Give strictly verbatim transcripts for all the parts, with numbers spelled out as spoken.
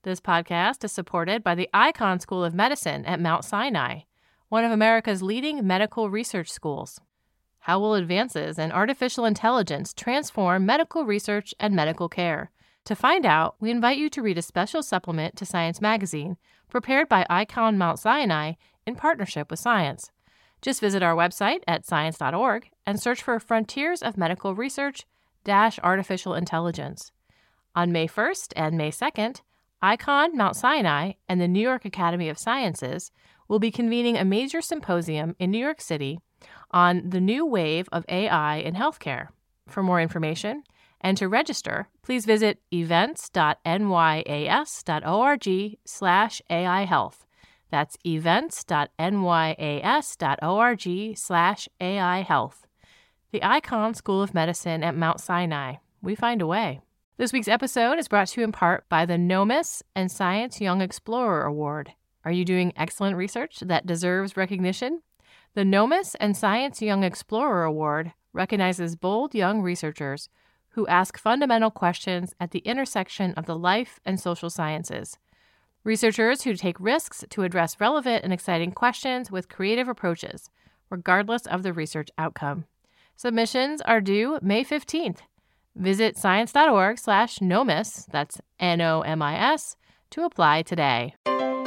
This podcast is supported by the Icahn School of Medicine at Mount Sinai, one of America's leading medical research schools. How will advances in artificial intelligence transform medical research and medical care? To find out, we invite you to read a special supplement to Science Magazine, prepared by Icahn Mount Sinai in partnership with Science. Just visit our website at science dot org and search for Frontiers of Medical Research dash Artificial Intelligence. On May first and May second, Icahn Mount Sinai and the New York Academy of Sciences will be convening a major symposium in New York City on the new wave of A I in healthcare. For more information and to register, please visit events dot n y a s dot org slash A I health. That's events dot n y a s dot org slash A I health. The Icahn School of Medicine at Mount Sinai. We find a way. This week's episode is brought to you in part by the NOMIS and Science Young Explorer Award. Are you doing excellent research that deserves recognition? The NOMIS and Science Young Explorer Award recognizes bold young researchers who ask fundamental questions at the intersection of the life and social sciences. Researchers who take risks to address relevant and exciting questions with creative approaches, regardless of the research outcome. Submissions are due May fifteenth. Visit science dot org slash NOMIS, that's N O M I S, to apply today.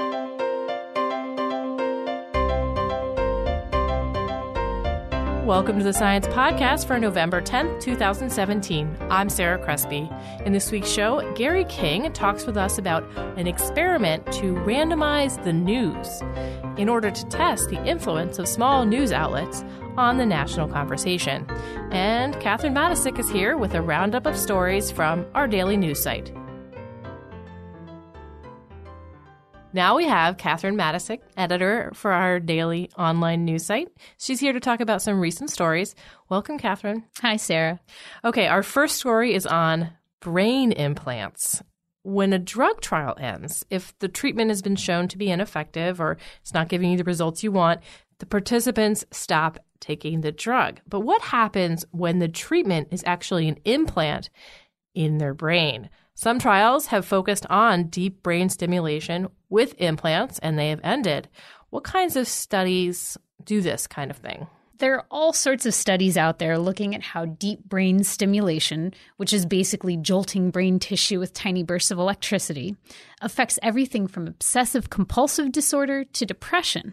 Welcome to the Science Podcast for November tenth, twenty seventeen. I'm Sarah Crespi. In this week's show, Gary King talks with us about an experiment to randomize the news in order to test the influence of small news outlets on the national conversation. And Catherine Matisic is here with a roundup of stories from our daily news site. Now we have Catherine Matisic, editor for our daily online news site. She's here to talk about some recent stories. Welcome, Catherine. Hi, Sarah. Okay, our first story is on brain implants. When a drug trial ends, if the treatment has been shown to be ineffective or it's not giving you the results you want, the participants stop taking the drug. But what happens when the treatment is actually an implant in their brain? Some trials have focused on deep brain stimulation with implants, and they have ended. What kinds of studies do this kind of thing? There are all sorts of studies out there looking at how deep brain stimulation, which is basically jolting brain tissue with tiny bursts of electricity, affects everything from obsessive compulsive disorder to depression.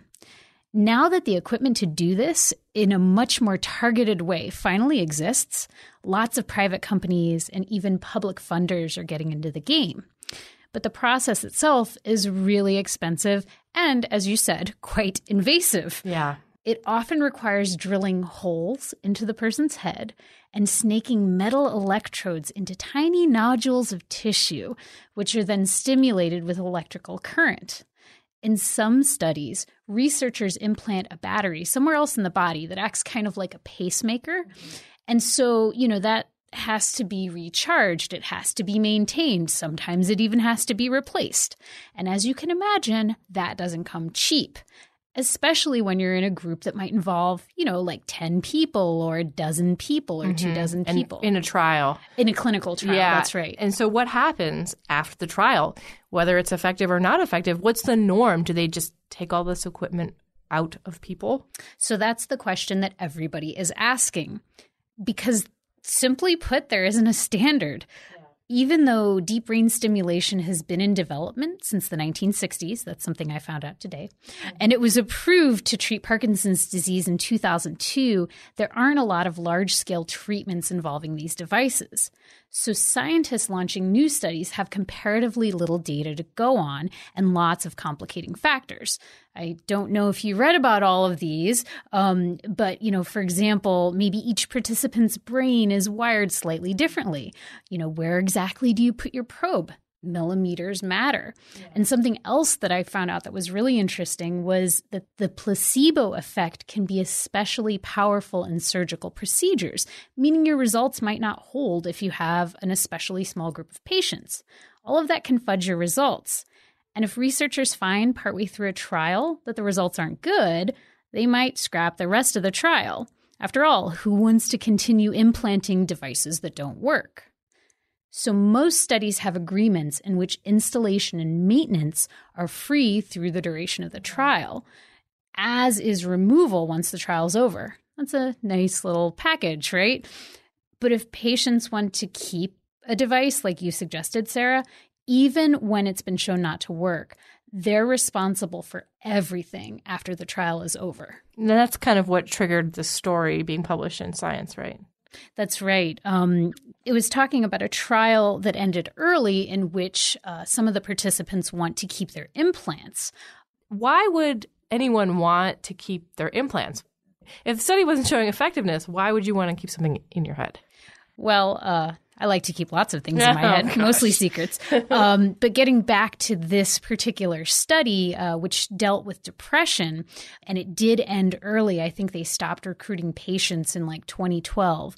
Now that the equipment to do this in a much more targeted way finally exists, lots of private companies and even public funders are getting into the game. But the process itself is really expensive and, as you said, quite invasive. Yeah. It often requires drilling holes into the person's head and snaking metal electrodes into tiny nodules of tissue, which are then stimulated with electrical current. In some studies, researchers implant a battery somewhere else in the body that acts kind of like a pacemaker. And so, you know, that has to be recharged. It has to be maintained. Sometimes it even has to be replaced. And as you can imagine, that doesn't come cheap, especially when you're in a group that might involve, you know, like ten people or a dozen people or mm-hmm. two dozen people. And in a trial. In a clinical trial, yeah. That's right. And so what happens after the trial? Whether it's effective or not effective, what's the norm? Do they just take all this equipment out of people? So that's the question that everybody is asking. Because simply put, there isn't a standard. Even though deep brain stimulation has been in development since the nineteen sixties, that's something I found out today, and it was approved to treat Parkinson's disease in two thousand two, there aren't a lot of large-scale treatments involving these devices. So scientists launching new studies have comparatively little data to go on and lots of complicating factors. I don't know if you read about all of these, um, but, you know, for example, maybe each participant's brain is wired slightly differently. You know, where exactly do you put your probe? Millimeters matter. Yeah. And something else that I found out that was really interesting was that the placebo effect can be especially powerful in surgical procedures, meaning your results might not hold if you have an especially small group of patients. All of that can fudge your results. And if researchers find partway through a trial that the results aren't good, they might scrap the rest of the trial. After all, who wants to continue implanting devices that don't work? So most studies have agreements in which installation and maintenance are free through the duration of the trial, as is removal once the trial's over. That's a nice little package, right? But if patients want to keep a device like you suggested, Sarah, even when it's been shown not to work, they're responsible for everything after the trial is over. And that's kind of what triggered the story being published in Science, right? That's right. Um, it was talking about a trial that ended early in which uh, some of the participants want to keep their implants. Why would anyone want to keep their implants? If the study wasn't showing effectiveness, why would you want to keep something in your head? Well, uh, I like to keep lots of things in my head, oh, mostly secrets. Um, but getting back to this particular study, uh, which dealt with depression, and it did end early. I think they stopped recruiting patients in like twenty twelve.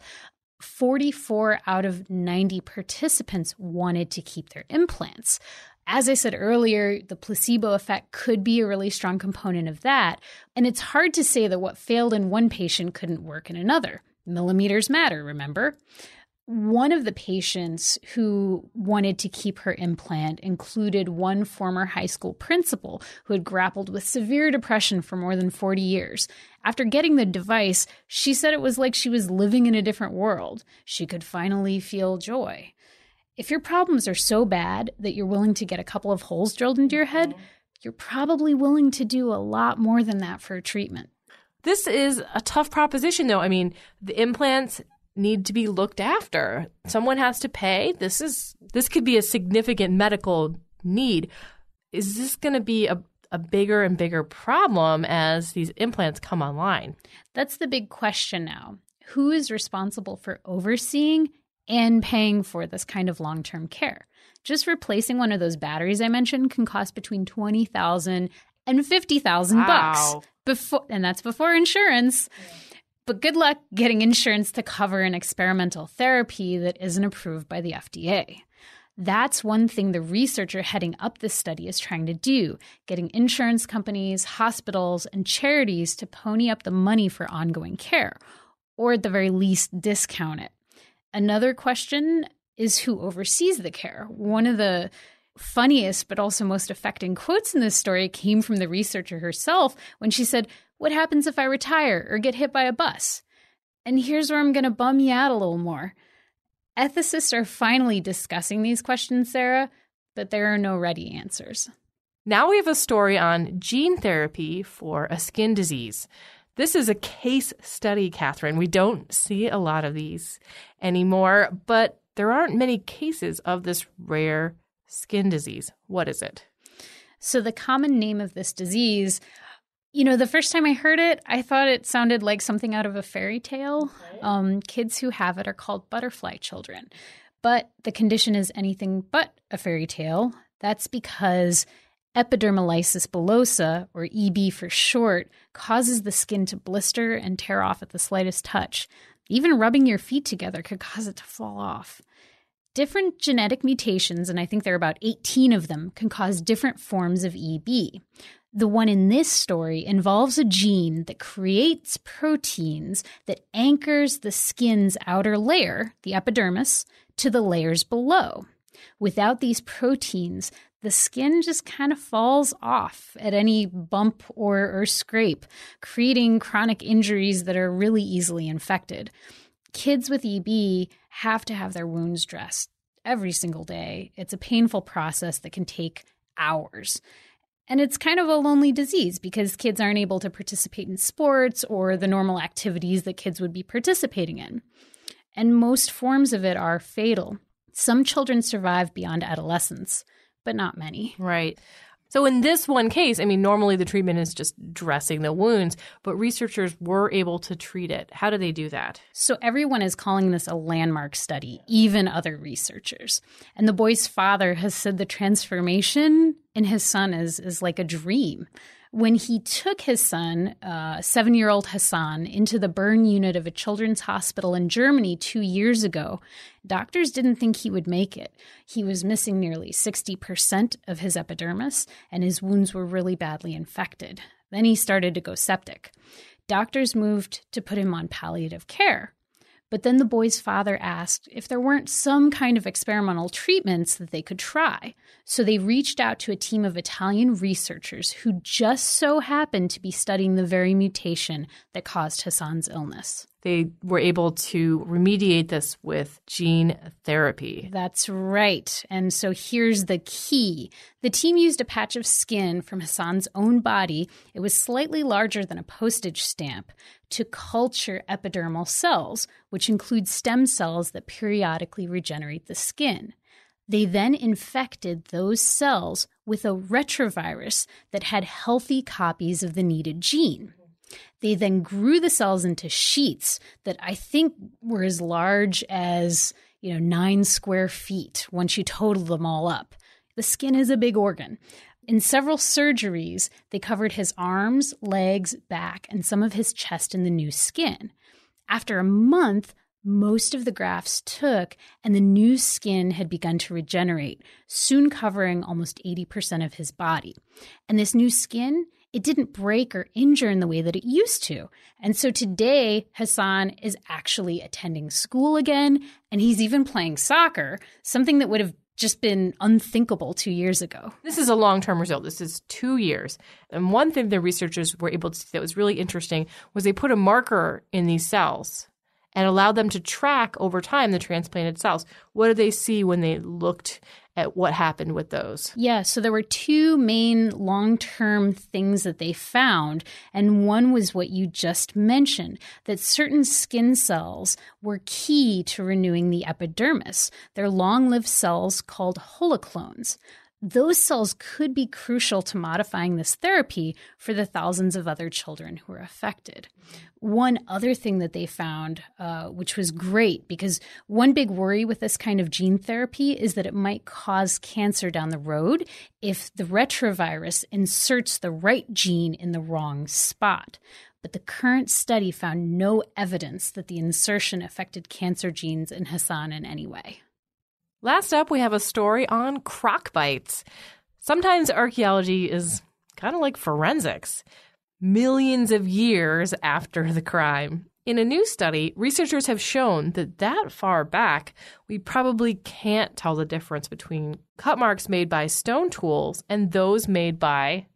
forty-four out of ninety participants wanted to keep their implants. As I said earlier, the placebo effect could be a really strong component of that. And it's hard to say that what failed in one patient couldn't work in another. Millimeters matter, remember? One of the patients who wanted to keep her implant included one former high school principal who had grappled with severe depression for more than forty years. After getting the device, she said it was like she was living in a different world. She could finally feel joy. If your problems are so bad that you're willing to get a couple of holes drilled into your head, you're probably willing to do a lot more than that for a treatment. This is a tough proposition, though. I mean, the implants need to be looked after. Someone has to pay. This is this could be a significant medical need. Is this going to be a, a bigger and bigger problem as these implants come online? That's the big question now. Who is responsible for overseeing and paying for this kind of long-term care? Just replacing one of those batteries I mentioned can cost between twenty thousand dollars and fifty thousand dollars wow. bucks. Before, and that's before insurance. Yeah. But good luck getting insurance to cover an experimental therapy that isn't approved by the F D A. That's one thing the researcher heading up this study is trying to do, getting insurance companies, hospitals, and charities to pony up the money for ongoing care, or at the very least discount it. Another question is who oversees the care. One of the funniest but also most affecting quotes in this story came from the researcher herself when she said, "What happens if I retire or get hit by a bus?" And here's where I'm going to bum you out a little more. Ethicists are finally discussing these questions, Sarah, but there are no ready answers. Now we have a story on gene therapy for a skin disease. This is a case study, Catherine. We don't see a lot of these anymore, but there aren't many cases of this rare skin disease. What is it? So the common name of this disease, you know, the first time I heard it, I thought it sounded like something out of a fairy tale. Okay. Um, kids who have it are called butterfly children. But the condition is anything but a fairy tale. That's because epidermolysis bullosa, or E B for short, causes the skin to blister and tear off at the slightest touch. Even rubbing your feet together could cause it to fall off. Different genetic mutations, and I think there are about eighteen of them, can cause different forms of E B. The one in this story involves a gene that creates proteins that anchors the skin's outer layer, the epidermis, to the layers below. Without these proteins, the skin just kind of falls off at any bump or, or scrape, creating chronic injuries that are really easily infected. Kids with E B have to have their wounds dressed every single day. It's a painful process that can take hours. And it's kind of a lonely disease because kids aren't able to participate in sports or the normal activities that kids would be participating in. And most forms of it are fatal. Some children survive beyond adolescence, but not many. Right. So in this one case, I mean, normally the treatment is just dressing the wounds, but researchers were able to treat it. How do they do that? So everyone is calling this a landmark study, even other researchers. And the boy's father has said the transformation in his son is, is like a dream. When he took his son, uh, seven-year-old Hassan, into the burn unit of a children's hospital in Germany two years ago, doctors didn't think he would make it. He was missing nearly sixty percent of his epidermis, and his wounds were really badly infected. Then he started to go septic. Doctors moved to put him on palliative care. But then the boy's father asked if there weren't some kind of experimental treatments that they could try. So they reached out to a team of Italian researchers who just so happened to be studying the very mutation that caused Hassan's illness. They were able to remediate this with gene therapy. That's right. And so here's the key. The team used a patch of skin from Hassan's own body. It was slightly larger than a postage stamp to culture epidermal cells, which include stem cells that periodically regenerate the skin. They then infected those cells with a retrovirus that had healthy copies of the needed gene. They then grew the cells into sheets that I think were as large as, you know, nine square feet once you total them all up. The skin is a big organ. In several surgeries, they covered his arms, legs, back, and some of his chest in the new skin. After a month, most of the grafts took, and the new skin had begun to regenerate, soon covering almost eighty percent of his body. And this new skin, it didn't break or injure in the way that it used to. And so today, Hassan is actually attending school again, and he's even playing soccer, something that would have just been unthinkable two years ago. This is a long-term result. This is two years. And one thing the researchers were able to see that was really interesting was they put a marker in these cells and allowed them to track over time the transplanted cells. What did they see when they looked at what happened with those? Yeah, so there were two main long-term things that they found, and one was what you just mentioned, that certain skin cells were key to renewing the epidermis. They're long-lived cells called holoclones. Those cells could be crucial to modifying this therapy for the thousands of other children who were affected. One other thing that they found, uh, which was great, because one big worry with this kind of gene therapy is that it might cause cancer down the road if the retrovirus inserts the right gene in the wrong spot. But the current study found no evidence that the insertion affected cancer genes in Hassan in any way. Last up, we have a story on croc bites. Sometimes archaeology is kind of like forensics, millions of years after the crime. In a new study, researchers have shown that that far back, we probably can't tell the difference between cut marks made by stone tools and those made by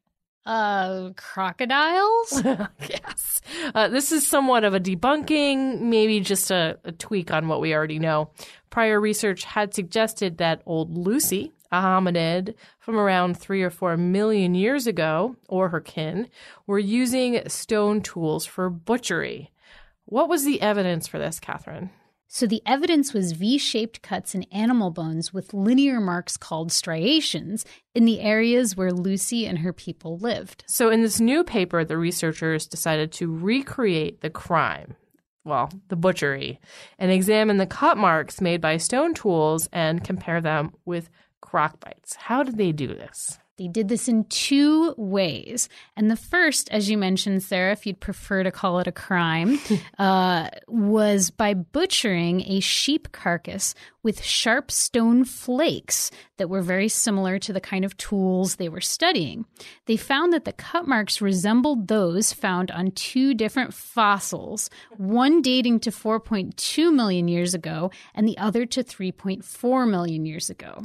Uh, crocodiles? Yes. Uh, this is somewhat of a debunking, maybe just a, a tweak on what we already know. Prior research had suggested that old Lucy, a hominid from around three or four million years ago, or her kin, were using stone tools for butchery. What was the evidence for this, Catherine? So the evidence was V-shaped cuts in animal bones with linear marks called striations in the areas where Lucy and her people lived. So in this new paper, the researchers decided to recreate the crime, well, the butchery, and examine the cut marks made by stone tools and compare them with croc bites. How did they do this? They did this in two ways. And the first, as you mentioned, Sarah, if you'd prefer to call it a crime, uh, was by butchering a sheep carcass with sharp stone flakes that were very similar to the kind of tools they were studying. They found that the cut marks resembled those found on two different fossils, one dating to four point two million years ago and the other to three point four million years ago.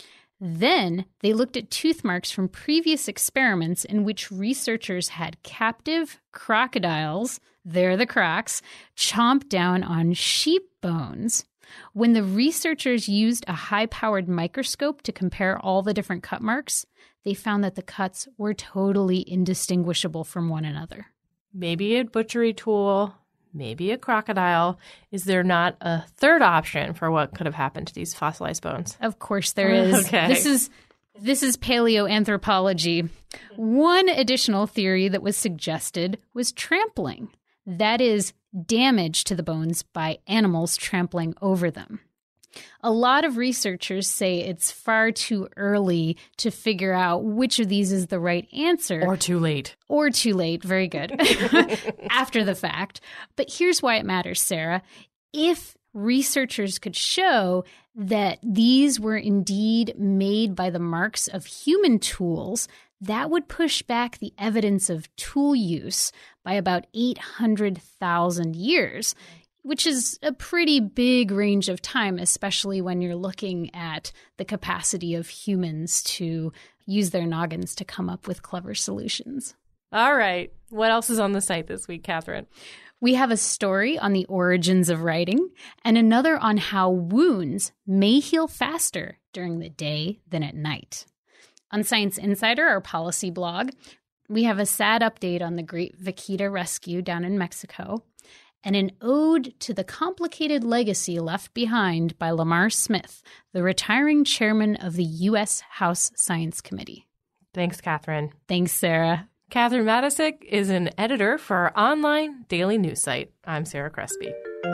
Then they looked at tooth marks from previous experiments in which researchers had captive crocodiles, they're the crocs, chomp down on sheep bones. When the researchers used a high-powered microscope to compare all the different cut marks, they found that the cuts were totally indistinguishable from one another. Maybe a butchery tool, maybe a crocodile. Is there not a third option for what could have happened to these fossilized bones? Of course there is. Okay. This is this is paleoanthropology. One additional theory that was suggested was trampling. That is, damage to the bones by animals trampling over them. A lot of researchers say it's far too early to figure out which of these is the right answer. Or too late. Or too late. Very good. After the fact. But here's why it matters, Sarah. If researchers could show that these were indeed made by the marks of human tools, that would push back the evidence of tool use by about eight hundred thousand years. which is a pretty big range of time, especially when you're looking at the capacity of humans to use their noggins to come up with clever solutions. All right. What else is on the site this week, Catherine? We have a story on the origins of writing and another on how wounds may heal faster during the day than at night. On Science Insider, our policy blog, we have a sad update on the Great Vaquita rescue down in Mexico and an ode to the complicated legacy left behind by Lamar Smith, the retiring chairman of the U S House Science Committee. Thanks, Catherine. Thanks, Sarah. Catherine Matisic is an editor for our online daily news site. I'm Sarah Crespi.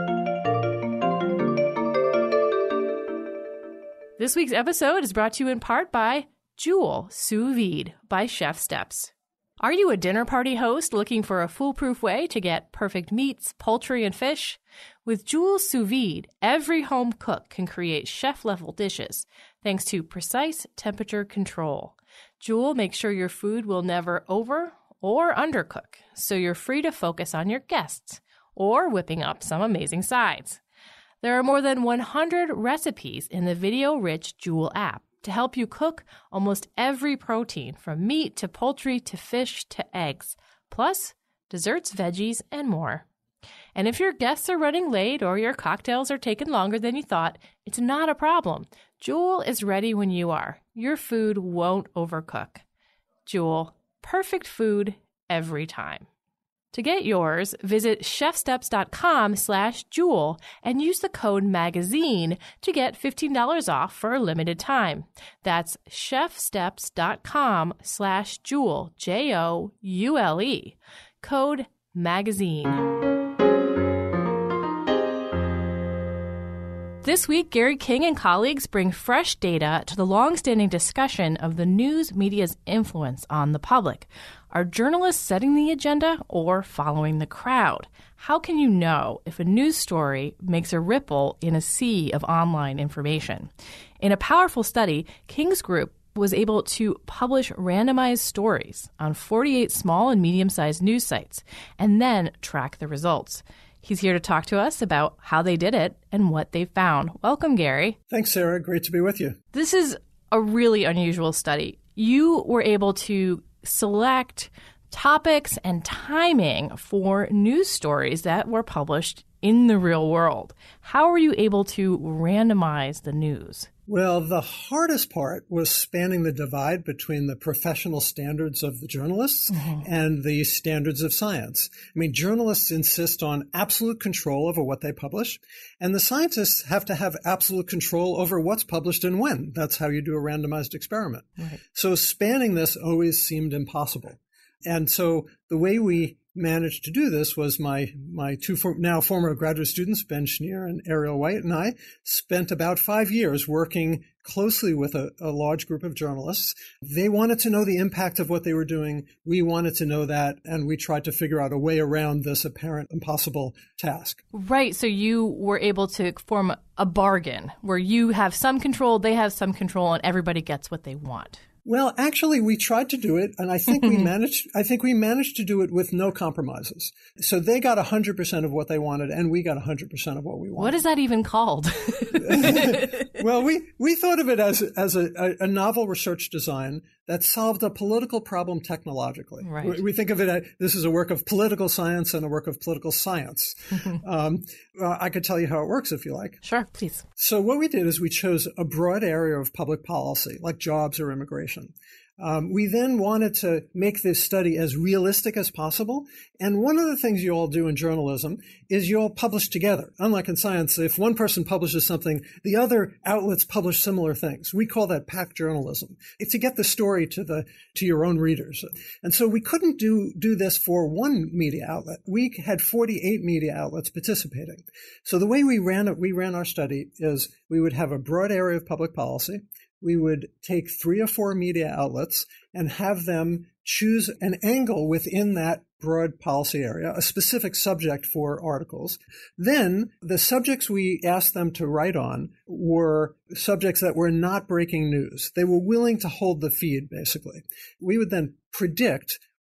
This week's episode is brought to you in part by Joule Sous Vide by Chef Steps. Are you a dinner party host looking for a foolproof way to get perfect meats, poultry, and fish? With Joule Sous Vide, every home cook can create chef-level dishes thanks to precise temperature control. Joule makes sure your food will never over or undercook, so you're free to focus on your guests or whipping up some amazing sides. There are more than one hundred recipes in the video-rich Joule app to help you cook almost every protein, from meat to poultry to fish to eggs, plus desserts, veggies, and more. And if your guests are running late or your cocktails are taking longer than you thought, it's not a problem. Joule is ready when you are. Your food won't overcook. Joule, perfect food every time. To get yours, visit chefsteps.com slash Joule and use the code MAGAZINE to get fifteen dollars off for a limited time. That's chefsteps.com slash Joule, J O U L E. Code MAGAZINE. This week, Gary King and colleagues bring fresh data to the long-standing discussion of the news media's influence on the public. Are journalists setting the agenda or following the crowd? How can you know if a news story makes a ripple in a sea of online information? In a powerful study, King's group was able to publish randomized stories on forty-eight small and medium-sized news sites and then track the results. He's here to talk to us about how they did it and what they found. Welcome, Gary. Thanks, Sarah. Great to be with you. This is a really unusual study. You were able to select topics and timing for news stories that were published in the real world. How were you able to randomize the news? Well, the hardest part was spanning the divide between the professional standards of the journalists mm-hmm. and the standards of science. I mean, journalists insist on absolute control over what they publish, and the scientists have to have absolute control over what's published and when. That's how you do a randomized experiment. Right. So spanning this always seemed impossible. And so the way we managed to do this was my my two for, now former graduate students, Ben Schneer and Ariel White, and I spent about five years working closely with a, a large group of journalists. They wanted to know the impact of what they were doing. We wanted to know that, and we tried to figure out a way around this apparent impossible task. Right. So you were able to form a bargain where you have some control, they have some control, and everybody gets what they want. Well, actually, we tried to do it, and I think we managed. I think we managed to do it with no compromises. So they got one hundred percent of what they wanted, and we got one hundred percent of what we wanted. What is that even called? Well, we, we thought of it as as a, a novel research design that solved a political problem technologically. Right. We, we think of it as this is a work of political science and a work of political science. um, uh, I could tell you how it works if you like. Sure, please. So what we did is we chose a broad area of public policy, like jobs or immigration. Um, we then wanted to make this study as realistic as possible. And one of the things you all do in journalism is you all publish together. Unlike in science, if one person publishes something, the other outlets publish similar things. We call that pack journalism. It's to get the story to the to your own readers. And so we couldn't do, do this for one media outlet. We had forty-eight media outlets participating. So the way we ran it, we ran our study is we would have a broad area of public policy. We would take three or four media outlets and have them choose an angle within that broad policy area, a specific subject for articles. Then the subjects we asked them to write on were subjects that were not breaking news. They were willing to hold the feed, basically. We would then predict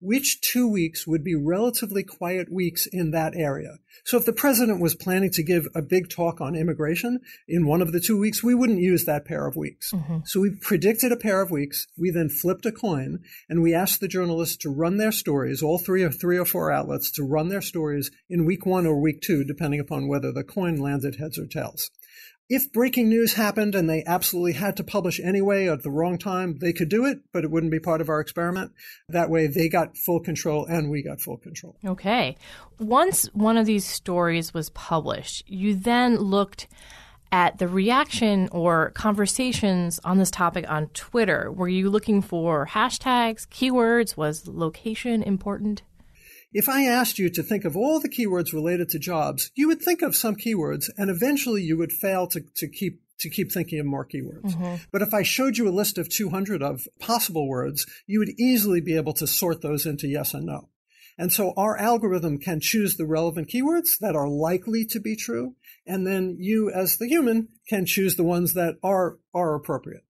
which two weeks would be relatively quiet weeks in that area. So if the president was planning to give a big talk on immigration in one of the two weeks, we wouldn't use that pair of weeks. Mm-hmm. So we predicted a pair of weeks. We then flipped a coin and we asked the journalists to run their stories, all three or three or four outlets to run their stories in week one or week two, depending upon whether the coin landed heads or tails. If breaking news happened and they absolutely had to publish anyway at the wrong time, they could do it, but it wouldn't be part of our experiment. That way they got full control and we got full control. Okay. Once one of these stories was published, you then looked at the reaction or conversations on this topic on Twitter. Were you looking for hashtags, keywords? Was location important? If I asked you to think of all the keywords related to jobs, you would think of some keywords, and eventually you would fail to, to keep to keep thinking of more keywords. Mm-hmm. But if I showed you a list of two hundred of possible words, you would easily be able to sort those into yes and no. And so our algorithm can choose the relevant keywords that are likely to be true, and then you, as the human, can choose the ones that are are appropriate.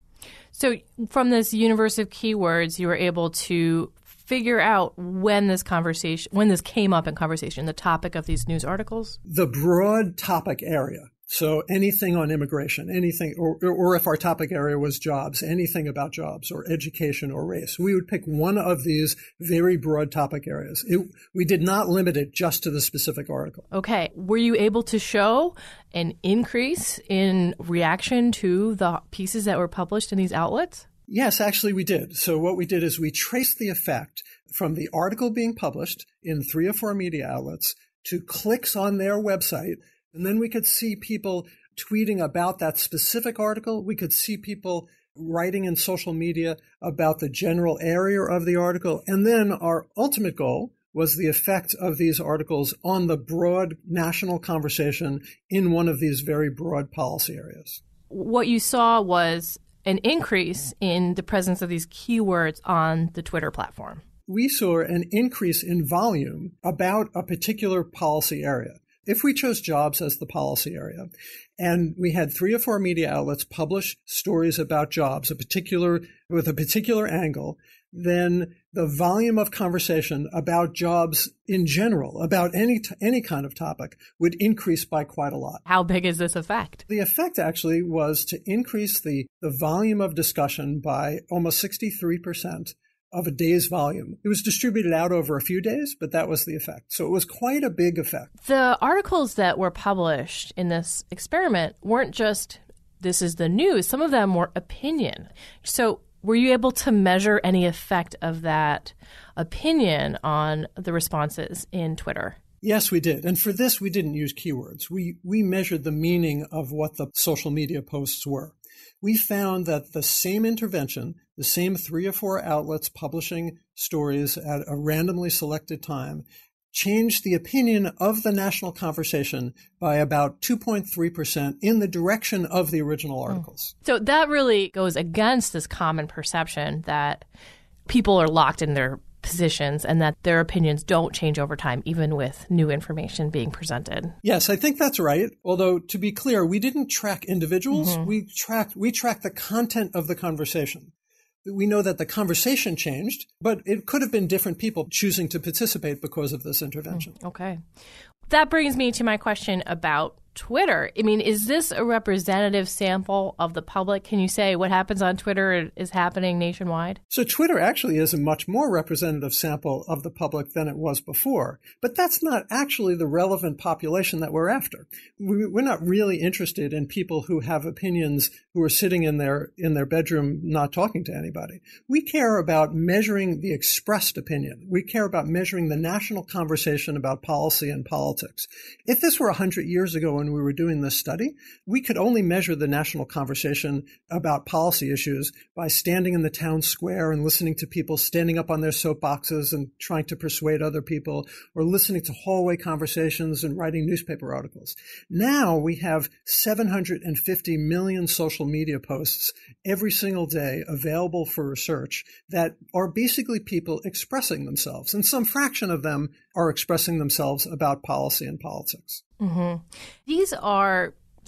So from this universe of keywords, you were able to figure out when this conversation, when this came up in conversation, the topic of these news articles? The broad topic area. So anything on immigration, anything, or, or if our topic area was jobs, anything about jobs or education or race, we would pick one of these very broad topic areas. It, we did not limit it just to the specific article. Okay. Were you able to show an increase in reaction to the pieces that were published in these outlets? Yes, actually we did. So what we did is we traced the effect from the article being published in three or four media outlets to clicks on their website. And then we could see people tweeting about that specific article. We could see people writing in social media about the general area of the article. And then our ultimate goal was the effect of these articles on the broad national conversation in one of these very broad policy areas. What you saw was an increase in the presence of these keywords on the Twitter platform. We saw an increase in volume about a particular policy area. If we chose jobs as the policy area, and we had three or four media outlets publish stories about jobs, a particular with a particular angle, then the volume of conversation about jobs in general, about any t- any kind of topic, would increase by quite a lot. How big is this effect? The effect actually was to increase the, the volume of discussion by almost sixty-three percent of a day's volume. It was distributed out over a few days, but that was the effect. So it was quite a big effect. The articles that were published in this experiment weren't just, this is the news. Some of them were opinion. So were you able to measure any effect of that opinion on the responses in Twitter? Yes, we did. And for this, we didn't use keywords. We we measured the meaning of what the social media posts were. We found that the same intervention, the same three or four outlets publishing stories at a randomly selected time, changed the opinion of the national conversation by about two point three percent in the direction of the original articles. So that really goes against this common perception that people are locked in their positions and that their opinions don't change over time, even with new information being presented. Yes, I think that's right. Although, to be clear, we didn't track individuals. Mm-hmm. We tracked we tracked the content of the conversation. We know that the conversation changed, but it could have been different people choosing to participate because of this intervention. Okay. That brings me to my question about Twitter. I mean, is this a representative sample of the public? Can you say what happens on Twitter is happening nationwide? So Twitter actually is a much more representative sample of the public than it was before. But that's not actually the relevant population that we're after. We're not really interested in people who have opinions who are sitting in their in their bedroom not talking to anybody. We care about measuring the expressed opinion. We care about measuring the national conversation about policy and politics. If this were one hundred years ago when we were doing this study, we could only measure the national conversation about policy issues by standing in the town square and listening to people standing up on their soapboxes and trying to persuade other people, or listening to hallway conversations and writing newspaper articles. Now we have seven hundred fifty million social media posts every single day available for research that are basically people expressing themselves, and some fraction of them are expressing themselves about policy and politics. Mm-hmm. These are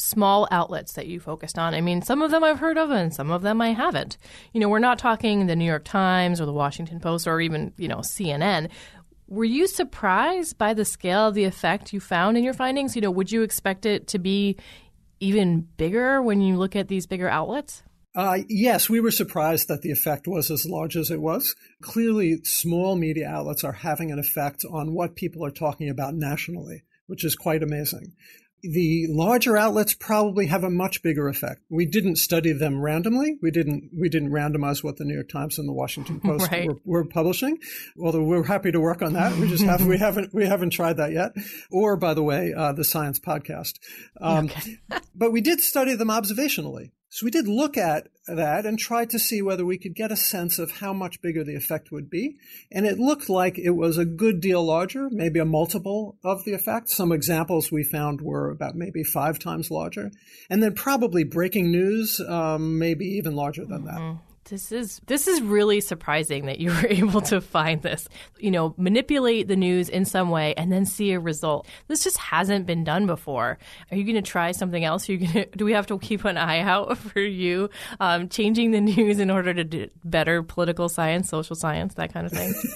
small outlets that you focused on. I mean, some of them I've heard of and some of them I haven't. You know, we're not talking the New York Times or the Washington Post or even, you know, C N N. Were you surprised by the scale of the effect you found in your findings? You know, would you expect it to be even bigger when you look at these bigger outlets? Uh, yes, we were surprised that the effect was as large as it was. Clearly, small media outlets are having an effect on what people are talking about nationally, which is quite amazing. The larger outlets probably have a much bigger effect. We didn't study them randomly. We didn't we didn't randomize what the New York Times and the Washington Post right. were, were publishing. Although we're happy to work on that. We just have we haven't we haven't tried that yet. Or, by the way, uh, the Science Podcast. Um, okay. But we did study them observationally. So we did look at that and tried to see whether we could get a sense of how much bigger the effect would be. And it looked like it was a good deal larger, maybe a multiple of the effect. Some examples we found were about maybe five times larger. And then probably breaking news, um, maybe even larger than mm-hmm. that. This is this is really surprising that you were able to find this, you know, manipulate the news in some way and then see a result. This just hasn't been done before. Are you going to try something else? Are you going to, do we have to keep an eye out for you um, changing the news in order to do better political science, social science, that kind of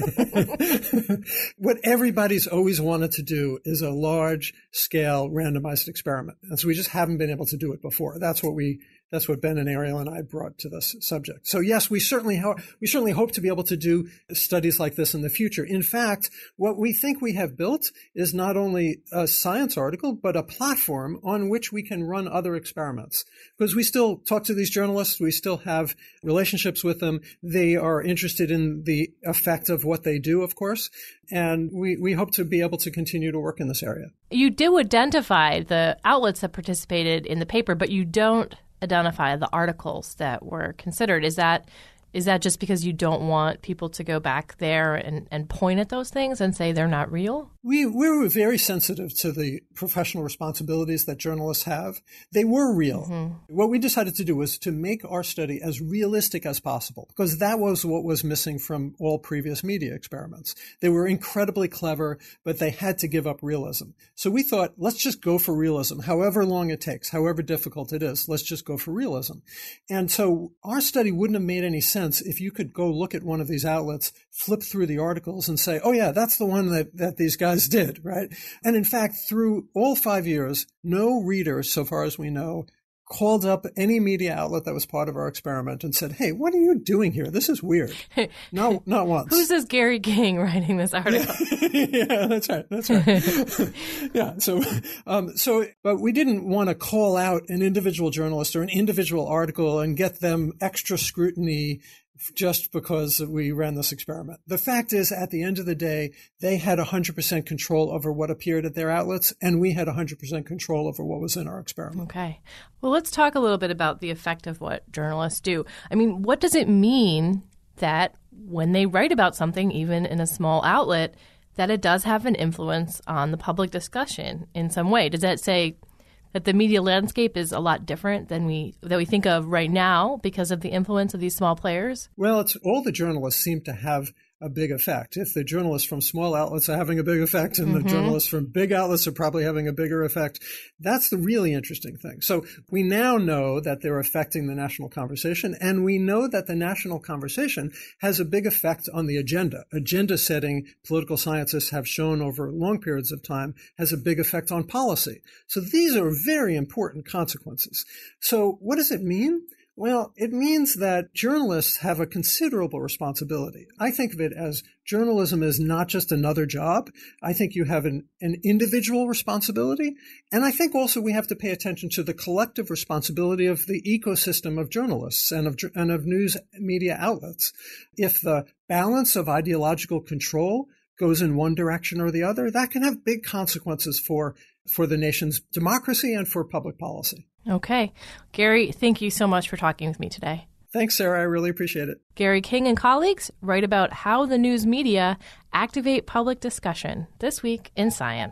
thing? What everybody's always wanted to do is a large-scale randomized experiment. And so we just haven't been able to do it before. That's what we That's what Ben and Ariel and I brought to this subject. So yes, we certainly ho- we certainly hope to be able to do studies like this in the future. In fact, what we think we have built is not only a science article, but a platform on which we can run other experiments. Because we still talk to these journalists, we still have relationships with them. They are interested in the effect of what they do, of course. And we, we hope to be able to continue to work in this area. You do identify the outlets that participated in the paper, but you don't identify the articles that were considered. Is that is that just because you don't want people to go back there and, and point at those things and say they're not real? We, we were very sensitive to the professional responsibilities that journalists have. They were real. Mm-hmm. What we decided to do was to make our study as realistic as possible, because that was what was missing from all previous media experiments. They were incredibly clever, but they had to give up realism. So we thought, let's just go for realism, however long it takes, however difficult it is, let's just go for realism. And so our study wouldn't have made any sense if you could go look at one of these outlets, flip through the articles and say, oh yeah, that's the one that, that these guys did, right? And in fact, through all five years, no reader, so far as we know, called up any media outlet that was part of our experiment and said, hey, what are you doing here? This is weird. No, not once. Who's this Gary King writing this article? Yeah, that's right. That's right. Yeah. So, um, so, but we didn't want to call out an individual journalist or an individual article and get them extra scrutiny just because we ran this experiment. The fact is, at the end of the day, they had one hundred percent control over what appeared at their outlets, and we had one hundred percent control over what was in our experiment. Okay. Well, let's talk a little bit about the effect of what journalists do. I mean, what does it mean that when they write about something, even in a small outlet, that it does have an influence on the public discussion in some way? Does that say that the media landscape is a lot different than we that we think of right now because of the influence of these small players? Well, it's all the journalists seem to have a big effect. If the journalists from small outlets are having a big effect and mm-hmm. the journalists from big outlets are probably having a bigger effect, that's the really interesting thing. So we now know that they're affecting the national conversation, and we know that the national conversation has a big effect on the agenda. Agenda setting, political scientists have shown over long periods of time, has a big effect on policy. So these are very important consequences. So what does it mean? Well, it means that journalists have a considerable responsibility. I think of it as journalism is not just another job. I think you have an, an individual responsibility. And I think also we have to pay attention to the collective responsibility of the ecosystem of journalists and of, and of news media outlets. If the balance of ideological control goes in one direction or the other, that can have big consequences for, for the nation's democracy and for public policy. Okay. Gary, thank you so much for talking with me today. Thanks, Sarah. I really appreciate it. Gary King and colleagues write about how the news media activate public discussion this week in Science.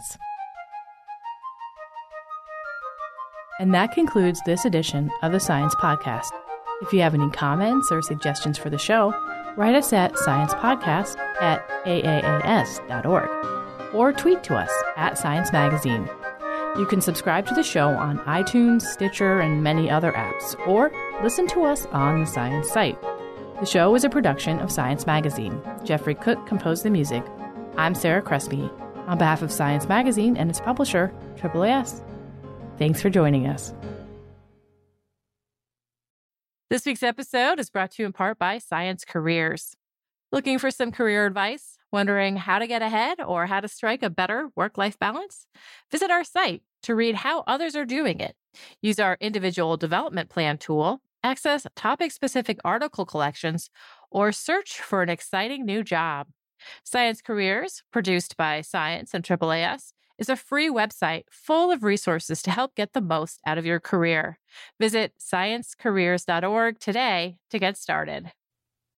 And that concludes this edition of the Science Podcast. If you have any comments or suggestions for the show, write us at sciencepodcast at a a a s dot org or tweet to us at Science Magazine. You can subscribe to the show on iTunes, Stitcher, and many other apps, or listen to us on the Science site. The show is a production of Science Magazine. Jeffrey Cook composed the music. I'm Sarah Crespi, on behalf of Science Magazine and its publisher, A A A S. Thanks for joining us. This week's episode is brought to you in part by Science Careers. Looking for some career advice? Wondering how to get ahead or how to strike a better work-life balance? Visit our site to read how others are doing it. Use our individual development plan tool, access topic-specific article collections, or search for an exciting new job. Science Careers, produced by Science and A A A S, is a free website full of resources to help get the most out of your career. Visit science careers dot org today to get started.